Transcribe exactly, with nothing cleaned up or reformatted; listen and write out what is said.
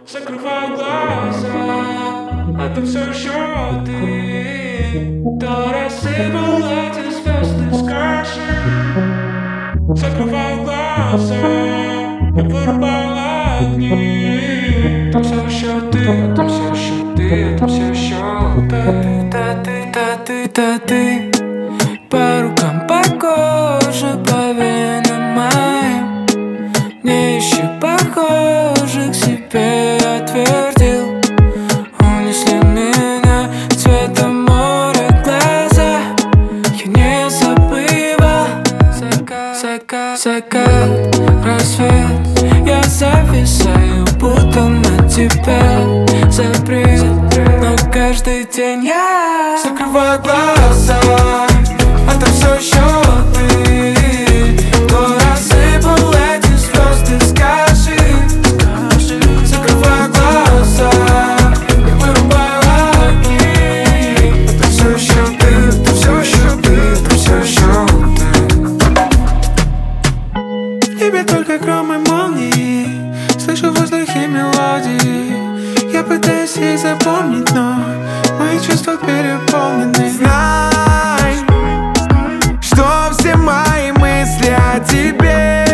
Закрываю глаза, это все еще ты. Кто рассыпал эти звезды, скажи. Закрываю глаза, я вырубаю огни. Там все еще ты, там все еще ты, там все еще ты. Да ты, да ты, да ты. По рукам, по коже, по венам моим. Не ищи похожих, себе отвердил. Унесли меня цветом моря глаза. Я не забывал закат, закат, закат, рассвет. Я зависаю, будто на тебя запрет. Но каждый день я закрываю глаза, а там все еще ты. Кто рассыпал эти звезды, скажи. Закрываю глаза, я вырубаю огни. Это все еще ты, это все еще ты, это все еще ты. В небе только гром и молнии, слышу в воздухе мелодии. Я пытаюсь их запомнить, но мои чувства переполнены. Знай, что все мои мысли о тебе